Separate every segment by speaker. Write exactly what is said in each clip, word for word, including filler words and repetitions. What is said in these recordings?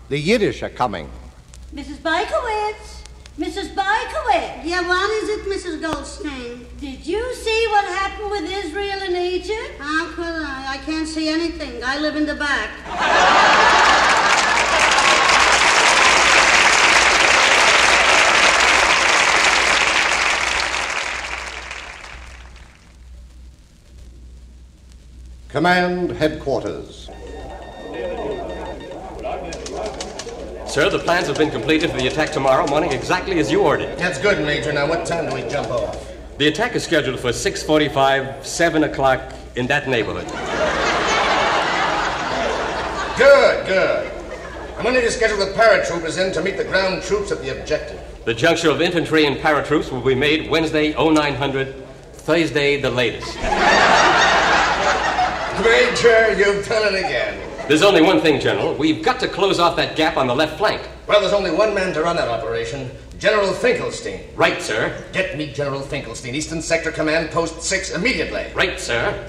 Speaker 1: The Yiddish are coming.
Speaker 2: Missus Bykowitz! Missus Bykowitz!
Speaker 3: Yeah, what is it, Missus Goldstein?
Speaker 2: Did you see what happened with Israel and Egypt?
Speaker 3: How could I? I can't see anything. I live in the back.
Speaker 1: Command headquarters.
Speaker 4: Sir, the plans have been completed for the attack tomorrow morning exactly as you ordered.
Speaker 5: That's good, Major. Now, what time do we jump off?
Speaker 4: The attack is scheduled for six forty-five, seven o'clock, in that neighborhood.
Speaker 5: Good, good. I'm going to schedule the paratroopers in to meet the ground troops at the objective.
Speaker 4: The juncture of infantry and paratroops will be made Wednesday, oh nine hundred, Thursday, the latest.
Speaker 5: Major, you've done it again.
Speaker 4: There's only one thing, General. We've got to close off that gap on the left flank.
Speaker 5: Well, there's only one man to run that operation. General Finkelstein.
Speaker 4: Right, sir.
Speaker 5: Get me General Finkelstein, Eastern Sector Command, Post six, immediately.
Speaker 4: Right, sir.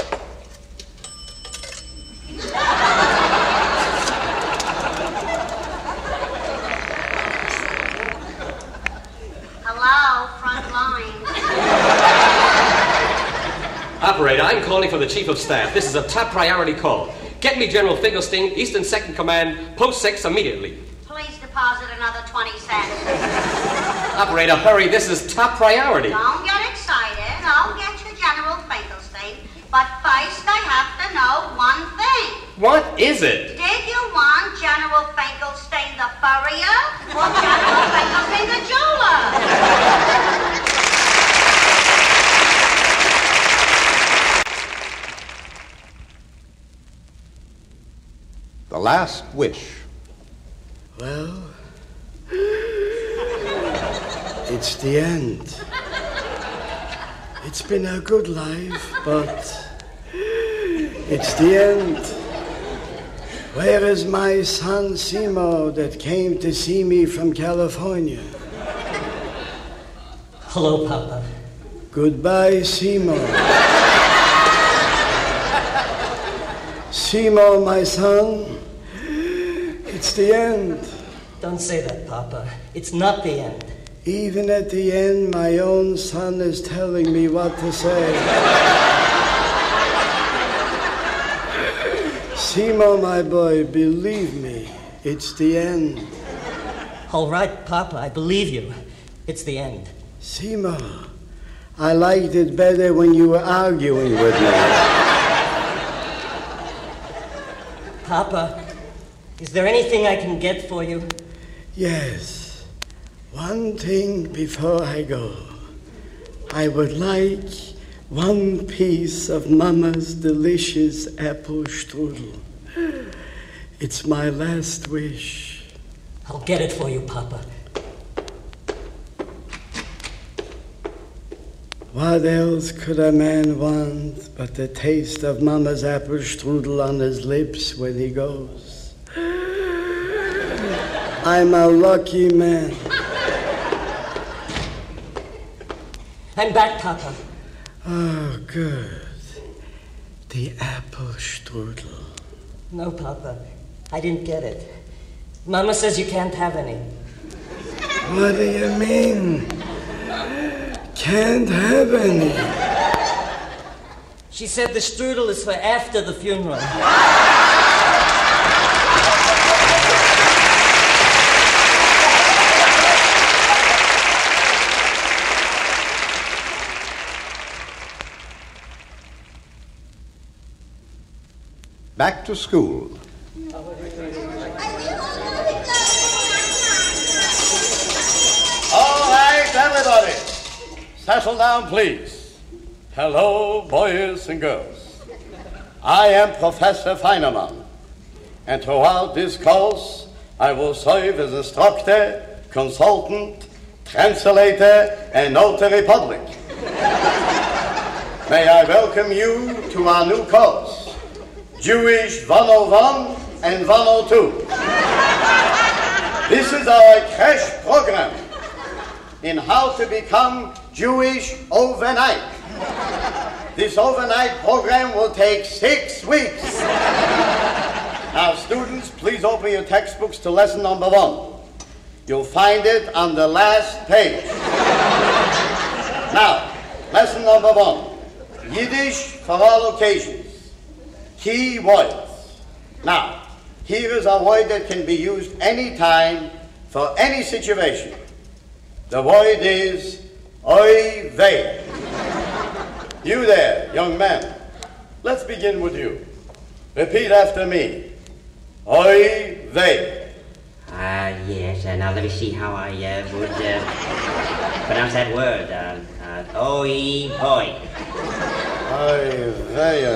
Speaker 3: Hello, front line.
Speaker 4: Operator, I'm calling for the Chief of Staff. This is a top priority call. Get me General Finkelstein, Eastern Second Command, Post six, immediately.
Speaker 3: Please deposit another twenty cents.
Speaker 4: Operator, hurry. This is top priority.
Speaker 3: Don't get excited. I'll get you General Finkelstein. But first, I have to know one thing.
Speaker 4: What is it?
Speaker 3: Did you want General Finkelstein the furrier or General Finkelstein the jeweler?
Speaker 1: The last wish.
Speaker 6: Well, it's the end. It's been a good life, but it's the end. Where is my son Simo that came to see me from California?
Speaker 7: Hello, Papa.
Speaker 6: Goodbye, Simo. Simo, my son, it's the end.
Speaker 7: Don't say that, Papa. It's not the end.
Speaker 6: Even at the end, my own son is telling me what to say. Simo, my boy, believe me, it's the end.
Speaker 7: All right, Papa, I believe you. It's the end.
Speaker 6: Simo, I liked it better when you were arguing with me.
Speaker 7: Papa, is there anything I can get for you?
Speaker 6: Yes. One thing before I go. I would like one piece of Mama's delicious apple strudel. It's my last wish.
Speaker 7: I'll get it for you, Papa.
Speaker 6: What else could a man want but the taste of Mama's apple strudel on his lips when he goes? I'm a lucky man.
Speaker 7: I'm back, Papa.
Speaker 6: Oh, good. The apple strudel.
Speaker 7: No, Papa. I didn't get it. Mama says you can't have any.
Speaker 6: What do you mean? Can't have any.
Speaker 7: She said the strudel is for after the funeral.
Speaker 1: Back to school.
Speaker 8: All right, everybody. Settle down, please. Hello, boys and girls. I am Professor Feinerman, and throughout this course, I will serve as instructor, consultant, translator, and notary public. May I welcome you to our new course, Jewish one oh one and one oh two. This is our crash program in how to become Jewish overnight. This overnight program will take six weeks. Now, students, please open your textbooks to lesson number one. You'll find it on the last page. Now, lesson number one. Yiddish for all occasions. Key words. Now, here is a word that can be used any time for any situation. The word is oy vey. You there, young man. Let's begin with you. Repeat after me. Oy vey.
Speaker 9: Ah, uh, yes. Uh, now let me see how I uh, would uh, pronounce that word. Uh, uh, oy hoy.
Speaker 8: Oy vey.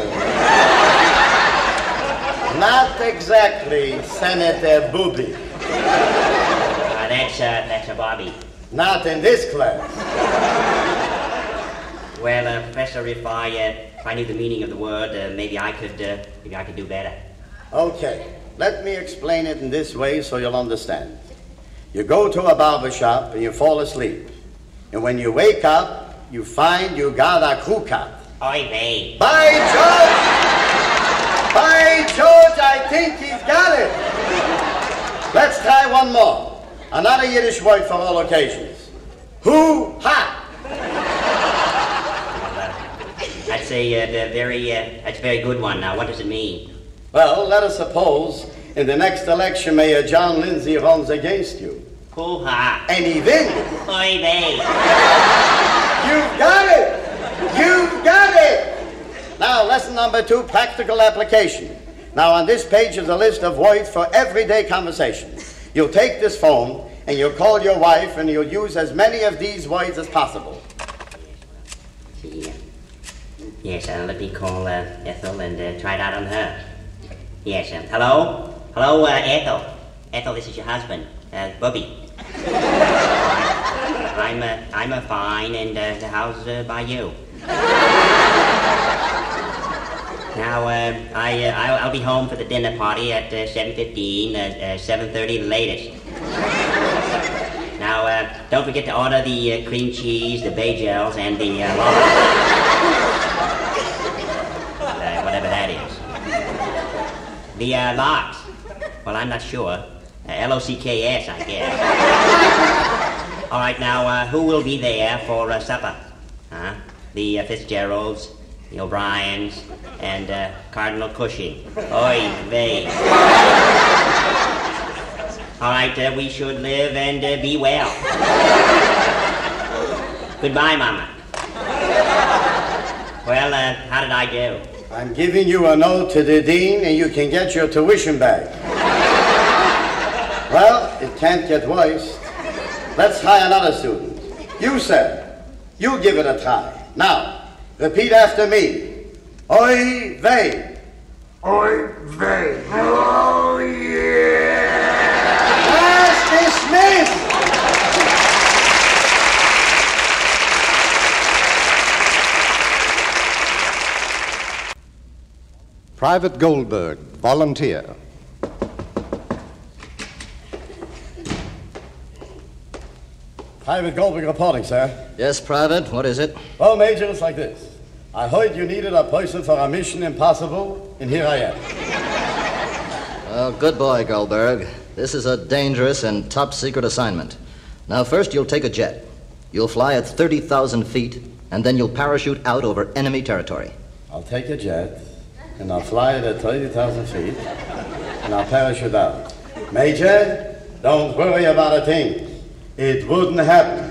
Speaker 8: Not exactly, Senator Booby.
Speaker 9: Uh, that's uh, that's a Bobby.
Speaker 8: Not in this class.
Speaker 9: Well, uh, Professor, if I uh, if I knew the meaning of the word, uh, maybe I could uh, maybe I could do better.
Speaker 8: Okay, let me explain it in this way so you'll understand. You go to a barber shop and you fall asleep, and when you wake up, you find you got a crew cut.
Speaker 9: Oy vey.
Speaker 8: By George! By George, I think he's got it. Let's try one more. Another Yiddish word for all occasions. Hoo-ha!
Speaker 9: That's a uh, very uh, that's a very good one. Now, what does it mean?
Speaker 8: Well, let us suppose in the next election Mayor John Lindsay runs against you.
Speaker 9: Hoo-ha!
Speaker 8: And he wins.
Speaker 9: Oy vey.
Speaker 8: You've got it! You've got it! Now, lesson number two, practical application. Now, on this page is a list of words for everyday conversation. You'll take this phone and you'll call your wife and you'll use as many of these words as possible.
Speaker 9: See, uh, yes, uh, let me call uh, Ethel and uh, try it out on her. Yes, uh, hello? Hello, uh, Ethel. Ethel, this is your husband, uh, Bubby. I'm, uh, I'm uh, fine, and uh, the house uh, by you. Now, uh, I, uh, I'll, I'll be home for the dinner party at uh, seven fifteen, uh, uh, seven thirty the latest. Now, uh, don't forget to order the uh, cream cheese, the bagels, and the uh, lard. uh, whatever that is. The uh, locks. Well, I'm not sure. Uh, L O C K S, I guess. All right, now, uh, who will be there for uh, supper? Huh? The uh, Fitzgeralds, the O'Briens, and uh, Cardinal Cushing. Oy vey. All right, uh, we should live and uh, be well. Goodbye, Mama. Well, uh, how did I do?
Speaker 8: I'm giving you a note to the dean and you can get your tuition back. Well, it can't get worse. Let's try another student. You, sir, you give it a try. Now, repeat after me. Oy vey.
Speaker 5: Oy vey. Oh, yeah.
Speaker 8: Class dismissed.
Speaker 1: Private Goldberg, volunteer.
Speaker 8: Private Goldberg reporting, sir.
Speaker 10: Yes, Private. What is it?
Speaker 8: Well, Major, it's like this. I heard you needed a person for a mission impossible, and here I am.
Speaker 10: Well, good boy, Goldberg. This is a dangerous and top-secret assignment. Now, first, you'll take a jet. You'll fly at thirty thousand feet, and then you'll parachute out over enemy territory.
Speaker 8: I'll take a jet, and I'll fly it at thirty thousand feet, and I'll parachute out. Major, don't worry about a thing. It wouldn't happen.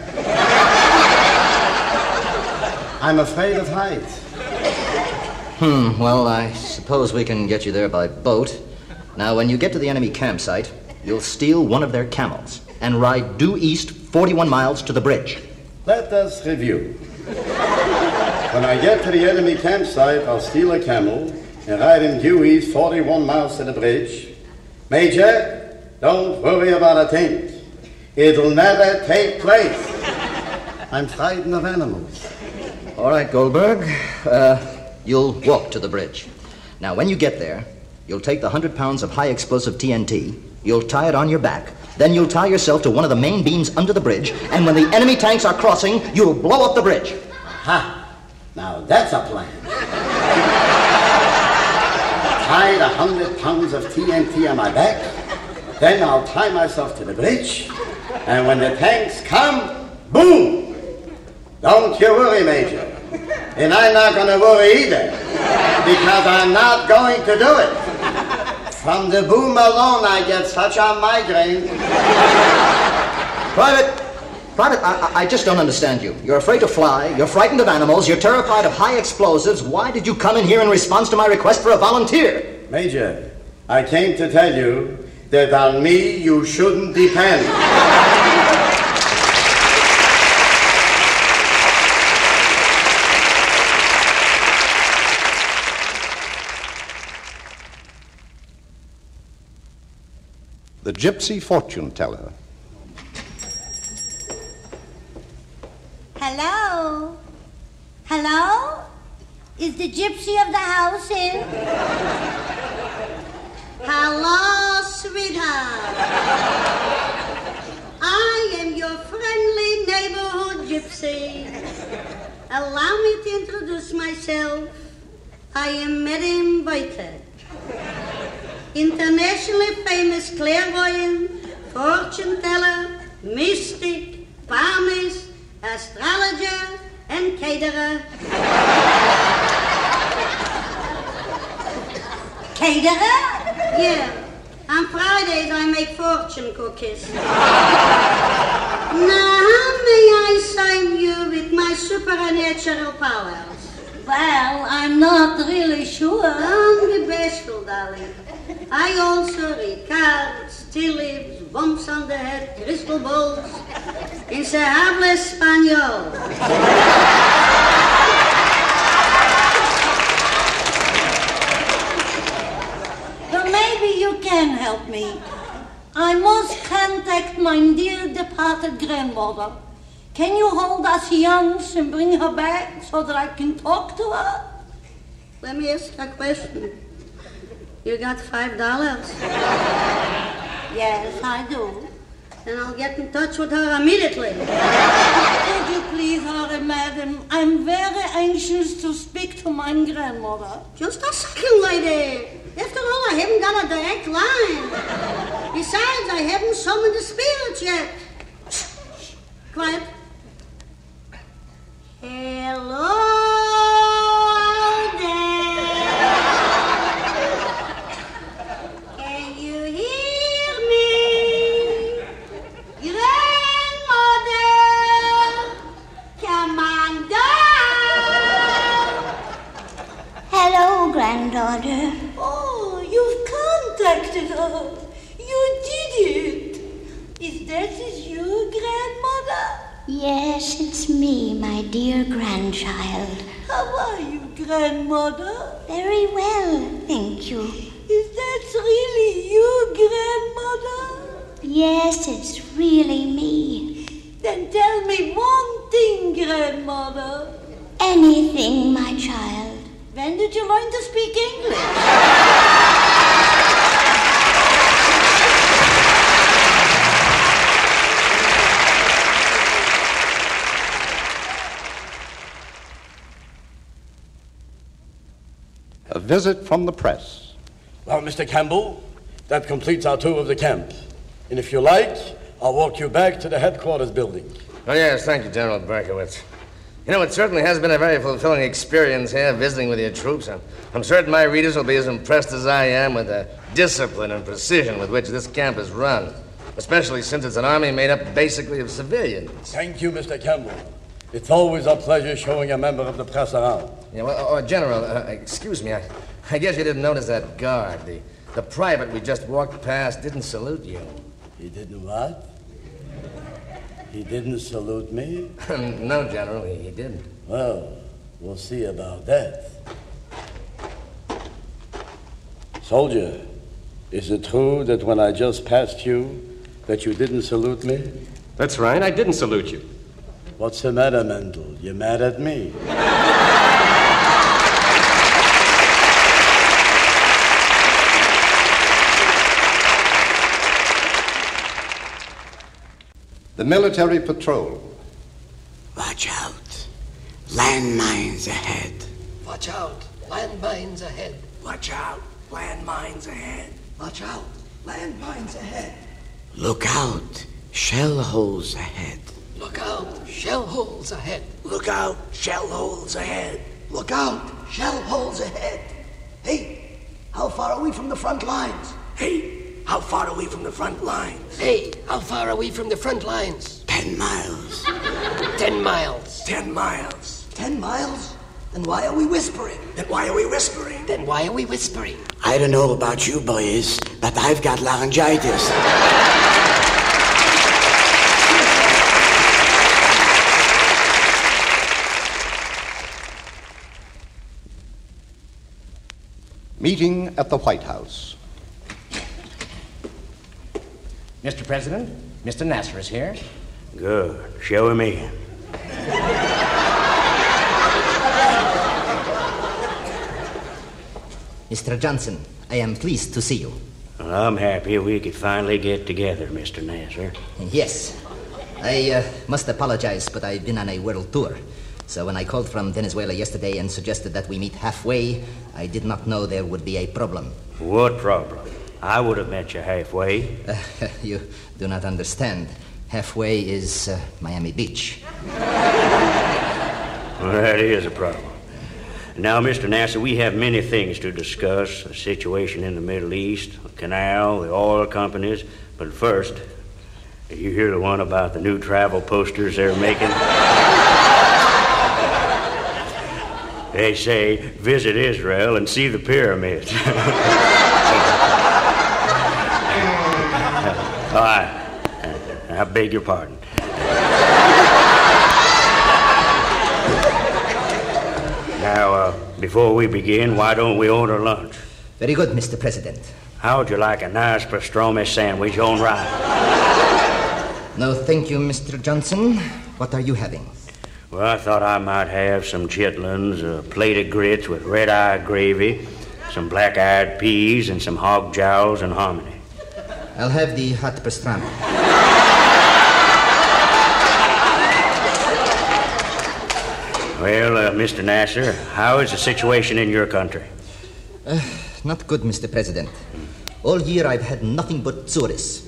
Speaker 8: I'm afraid of heights.
Speaker 10: Hmm, well, I suppose we can get you there by boat. Now, when you get to the enemy campsite, you'll steal one of their camels and ride due east forty-one miles to the bridge.
Speaker 8: Let us review. When I get to the enemy campsite, I'll steal a camel and ride in due east forty-one miles to the bridge. Major, don't worry about a thing. It'll never take place. I'm frightened of animals.
Speaker 10: All right, Goldberg. Uh, you'll walk to the bridge. Now, when you get there, you'll take the one hundred pounds of high-explosive T N T, you'll tie it on your back, then you'll tie yourself to one of the main beams under the bridge, and when the enemy tanks are crossing, you'll blow up the bridge.
Speaker 8: Aha! Now that's a plan. tie the hundred pounds of T N T on my back. Then I'll tie myself to the bridge. And when the tanks come, boom! Don't you worry, Major. And I'm not going to worry either. Because I'm not going to do it. From the boom alone, I get such a migraine.
Speaker 10: Private! Private, I, I just don't understand you. You're afraid to fly, you're frightened of animals, you're terrified of high explosives. Why did you come in here in response to my request for a volunteer?
Speaker 8: Major, I came to tell you that on me you shouldn't depend.
Speaker 1: The Gypsy Fortune Teller.
Speaker 2: Hello? Hello? Is the gypsy of the house in? Hello, sweetheart. I am your friendly neighborhood gypsy. Allow me to introduce myself. I am Madame Whitehead, internationally famous clairvoyant, fortune teller, mystic, palmist, astrologer, and caterer. Caterer? Yeah. On Fridays I make fortune cookies. Now, how may I sign you with my supernatural powers? Well, I'm not really sure. Don't be bashful, darling. I also read cards, tea leaves, bumps on the head, crystal balls, in se habla español. Well, maybe you can help me. I must contact my dear departed grandmother. Can you hold us youngs and bring her back so that I can talk to her? Let me ask a question. You got five dollars? Yes, I do. Then I'll get in touch with her immediately. Could you please hurry, madam? I'm very anxious to speak to my grandmother. Just a second, lady. After all, I haven't got a direct line. Besides, I haven't summoned the spirits yet. Shh, shh. Quiet. Hello there. Can you hear me? Grandmother, come on down.
Speaker 11: Hello, granddaughter.
Speaker 2: Oh, you've contacted her. You did it. Is that is you, grandmother?
Speaker 11: Yes, it's me, my dear grandchild.
Speaker 2: How are you, grandmother?
Speaker 11: Very well, thank you.
Speaker 2: Is that really you, grandmother?
Speaker 11: Yes, it's really me.
Speaker 2: Then tell me one thing, grandmother.
Speaker 11: Anything, my child.
Speaker 2: When did you learn to speak English?
Speaker 1: A visit from the press.
Speaker 8: Well, Mister Campbell, that completes our tour of the camp. And if you like, I'll walk you back to the headquarters building.
Speaker 5: Oh, yes, thank you, General Berkowitz. You know, it certainly has been a very fulfilling experience here visiting with your troops. I'm, I'm certain my readers will be as impressed as I am with the discipline and precision with which this camp is run, especially since it's an army made up basically of civilians.
Speaker 8: Thank you, Mister Campbell. It's always a pleasure showing a member of the press around.
Speaker 5: Yeah, well, oh, General, uh, excuse me. I, I guess you didn't notice that guard. The, the private we just walked past didn't salute you.
Speaker 8: He didn't what? He didn't salute me?
Speaker 5: No, General, he, he didn't.
Speaker 8: Well, we'll see about that. Soldier, is it true that when I just passed you, that you didn't salute me?
Speaker 4: That's right, I didn't salute you.
Speaker 8: What's the matter, Mendel? You mad at me?
Speaker 1: The military patrol.
Speaker 6: Watch out. Landmines ahead.
Speaker 7: Watch out. Landmines ahead.
Speaker 6: Watch out. Landmines ahead. Watch out. Landmines ahead. Look out. Shell holes ahead. Look out. Shell holes ahead. Look out. Shell holes ahead. Look out. Shell holes ahead. Hey, how far are we from the front lines? Hey, how far are we from the front lines? Hey, how far are we from the front lines? Ten miles. Ten miles. Ten miles. Ten miles? Then why are we whispering? Then why are we whispering? Then why are we whispering? I don't know about you boys, but I've got laryngitis.
Speaker 1: Meeting at the White House.
Speaker 12: Mister President, Mister Nasser is here.
Speaker 13: Good. Show him in.
Speaker 10: Mister Johnson, I am pleased to see you.
Speaker 13: Well, I'm happy we could finally get together, Mister Nasser.
Speaker 10: Yes. I uh, must apologize, but I've been on a world tour. So when I called from Venezuela yesterday and suggested that we meet halfway, I did not know there would be a problem.
Speaker 13: What problem? I would have met you halfway.
Speaker 10: Uh, you do not understand. Halfway is uh, Miami Beach.
Speaker 13: Well, that is a problem. Now, Mister Nasser, we have many things to discuss. The situation in the Middle East, the canal, the oil companies. But first, did you hear the one about the new travel posters they're making? They say, visit Israel and see the pyramids. Oh, I, I beg your pardon. Now, uh, before we begin, why don't we order lunch?
Speaker 10: Very good, Mister President.
Speaker 13: How would you like a nice pastrami sandwich on rice?
Speaker 10: No, thank you, Mister Johnson. What are you having?
Speaker 13: Well, I thought I might have some chitlins, a plate of grits with red-eye gravy, some black-eyed peas, and some hog jowls and hominy.
Speaker 10: I'll have the hot pastrami.
Speaker 13: Well, uh, Mister Nasser, how is the situation in your country?
Speaker 10: Uh, not good, Mister President. All year I've had nothing but tourists.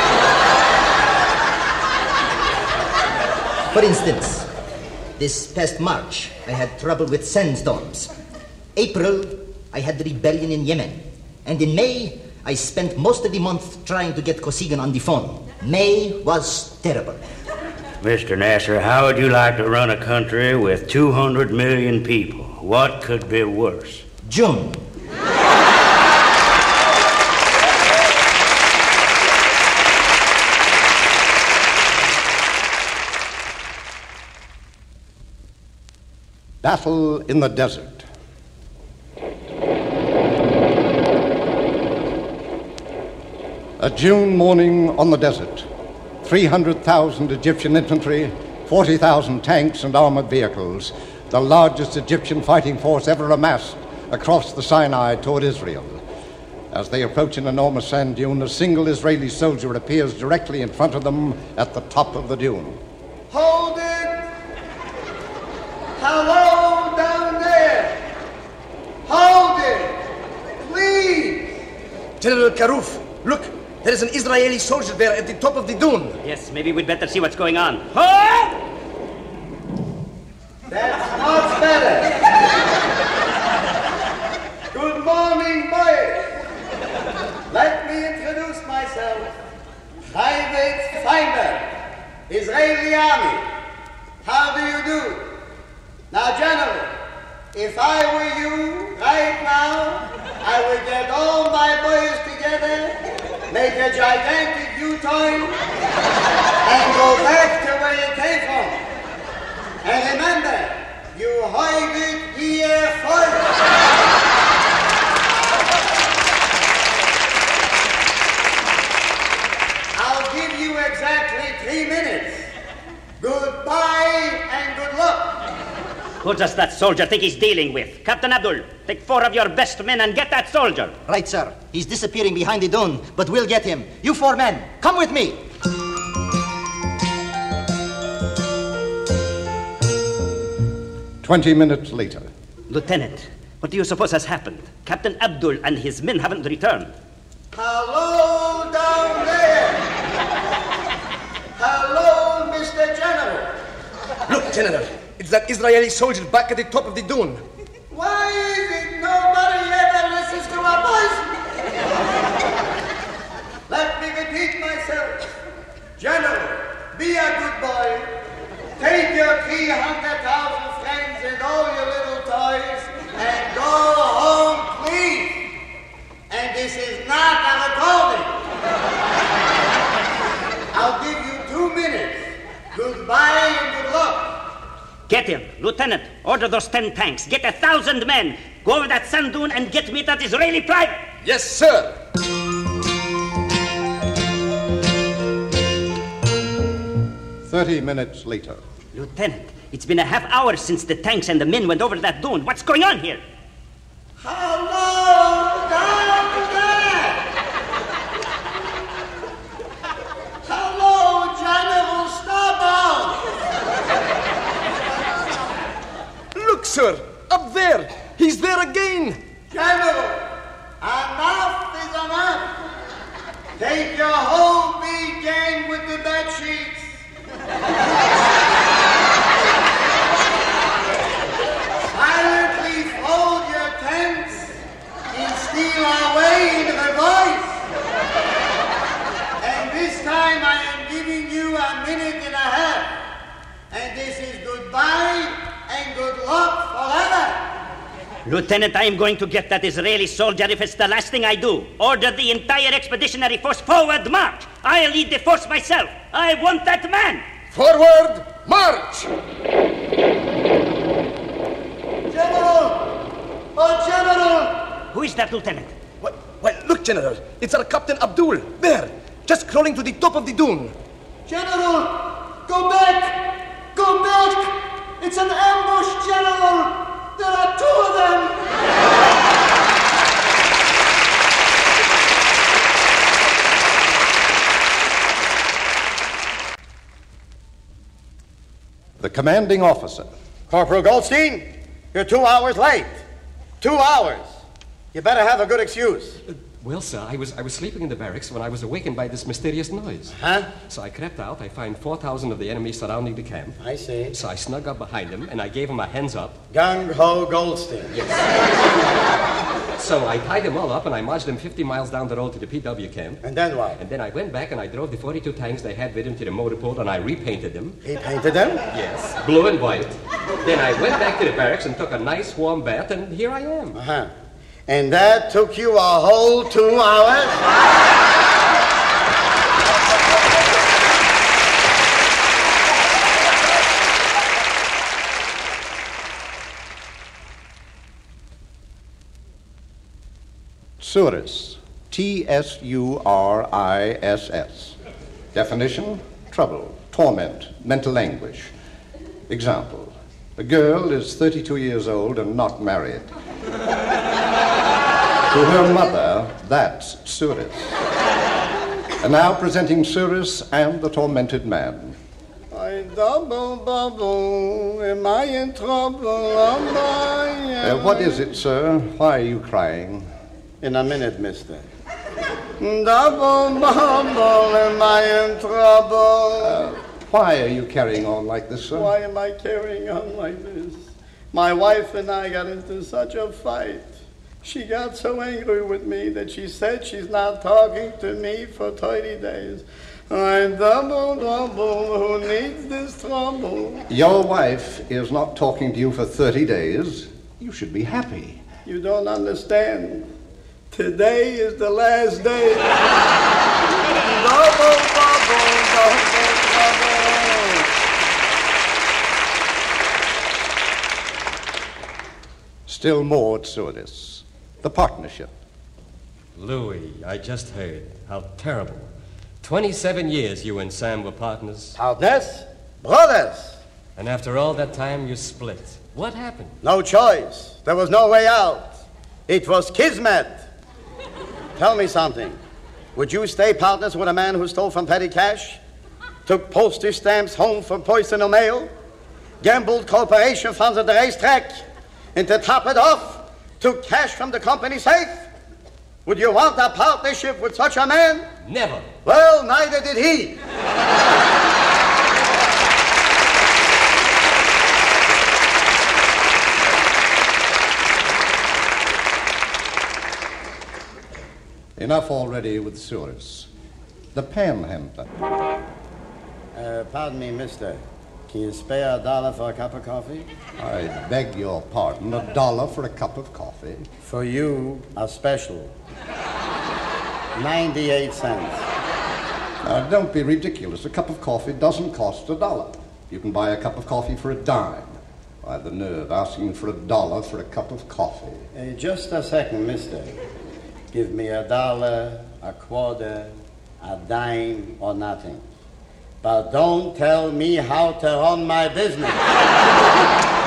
Speaker 10: For instance, this past March, I had trouble with sandstorms. April, I had the rebellion in Yemen. And in May, I spent most of the month trying to get Kosygin on the phone. May was terrible.
Speaker 13: Mister Nasser, how would you like to run a country with two hundred million people? What could be worse?
Speaker 10: June.
Speaker 1: Battle in the desert. A June morning on the desert. three hundred thousand Egyptian infantry, forty thousand tanks and armored vehicles, the largest Egyptian fighting force ever amassed across the Sinai toward Israel. As they approach an enormous sand dune, a single Israeli soldier appears directly in front of them at the top of the dune.
Speaker 6: Hold it! Hello down there! Hold it! Please!
Speaker 5: General Karuf, look! There is an Israeli soldier there at the top of the dune.
Speaker 9: Yes, maybe we'd better see what's going on.
Speaker 6: That's much better. Good morning, boys. Let me introduce myself. Private Finder, Israeli Army. How do you do? Now, General, if I were you right now, I would get all my boys together, make a gigantic U-turn, and go back to where you came from. And remember, you heard it here first. I'll give you exactly three minutes. Goodbye and good luck.
Speaker 9: Who does that soldier think he's dealing with? Captain Abdul, take four of your best men and get that soldier.
Speaker 10: Right, sir. He's disappearing behind the dune, but we'll get him. You four men, come with me.
Speaker 1: Twenty minutes later.
Speaker 9: Lieutenant, What do you suppose has happened? Captain Abdul and his men haven't returned.
Speaker 6: Hello down there! Hello, Mister General!
Speaker 14: Look, General, it's that Israeli soldier back at the top of the dune.
Speaker 6: Why is it nobody ever listens to our voice? Let me repeat myself. General, be a good boy. Take your three hundred thousand friends and all your little toys and go home, please. And this is not a recording. I'll give you two minutes. Goodbye and good luck.
Speaker 9: Get him. Lieutenant, order those ten tanks. Get a thousand men. Go over that sand dune and get me that Israeli private.
Speaker 14: Yes, sir.
Speaker 1: Thirty minutes later.
Speaker 9: Lieutenant, it's been a half hour since the tanks and the men went over that dune. What's going on here?
Speaker 6: Hello down there! Hello, General Starbound!
Speaker 14: Look, sir, up there. He's there again.
Speaker 6: General, enough is enough. Take your whole big gang with the bed sheets. Silently fold your tents and steal our way into the voice. And this time I am giving you a minute and a half. And this is goodbye and good luck forever.
Speaker 9: Lieutenant, I am going to get that Israeli soldier if it's the last thing I do. Order the entire expeditionary force forward march. I'll lead the force myself. I want that man.
Speaker 14: Forward march!
Speaker 6: General! Oh, General!
Speaker 9: Who is that, Lieutenant?
Speaker 14: What? Well, look, General. It's our Captain Abdul. There, just crawling to the top of the dune.
Speaker 6: General! Go back! Go back! It's an ambush, General! There are two of them!
Speaker 1: The commanding officer.
Speaker 8: Corporal Goldstein, you're two hours late. Two hours. You better have a good excuse.
Speaker 4: Uh, well, sir, I was I was sleeping in the barracks when I was awakened by this mysterious noise.
Speaker 8: Huh?
Speaker 4: So I crept out. I find four thousand of the enemy surrounding the camp.
Speaker 8: I see.
Speaker 4: So I snuck up behind them, and I gave them a hands up.
Speaker 8: Gung-ho Goldstein.
Speaker 4: Yes. So I tied them all up, and I marched them fifty miles down the road to the P W camp.
Speaker 8: And then what?
Speaker 4: And then I went back, and I drove the forty-two tanks they had with them to the motor pool, and I repainted them.
Speaker 8: Repainted them?
Speaker 4: Yes, blue and white. Then I went back to the barracks and took a nice warm bath, and here I am.
Speaker 8: Uh-huh. And that took you a whole two hours?
Speaker 1: Tsuris. T S U R I S S. Definition: trouble, torment, mental anguish. Example: a girl is thirty-two years old and not married. To her mother, that's Tsuris. And now presenting Tsuris and the tormented man.
Speaker 6: I double bubble, am I in trouble? Am I?
Speaker 1: Uh, what is it, sir? Why are you crying?
Speaker 8: In a minute, mister.
Speaker 6: Double bubble, am I in trouble?
Speaker 1: Uh, why are you carrying on like this, sir?
Speaker 6: Why am I carrying on like this? My wife and I got into such a fight. She got so angry with me that she said she's not talking to me for thirty days. I double, double, who needs this trouble?
Speaker 1: Your wife is not talking to you for thirty days. You should be happy.
Speaker 6: You don't understand. Today is the last day. Double, double, double, double.
Speaker 1: Still more Tsuris. The partnership.
Speaker 4: Louis, I just heard. How terrible. Twenty-seven years you and Sam were partners.
Speaker 8: Partners? Brothers.
Speaker 4: And after all that time, you split. What happened?
Speaker 8: No choice. There was no way out. It was kismet. Tell me something. Would you stay partners with a man who stole from petty cash, took postage stamps home from personal mail, gambled corporation funds at the racetrack, and to top it off, took cash from the company safe? Would you want a partnership with such a man?
Speaker 14: Never.
Speaker 8: Well, neither did he.
Speaker 1: Enough already with Souris. The panhandler.
Speaker 8: Uh, pardon me, mister. Can you spare a dollar for a cup of coffee?
Speaker 1: I beg your pardon. A dollar for a cup of coffee?
Speaker 8: For you, a special. ninety-eight cents.
Speaker 1: Now, don't be ridiculous. A cup of coffee doesn't cost a dollar. You can buy a cup of coffee for a dime. Why, the nerve asking for a dollar for a cup of coffee.
Speaker 8: Uh, just a second, mister. Give me a dollar, a quarter, a dime, or nothing. But don't tell me how to run my business.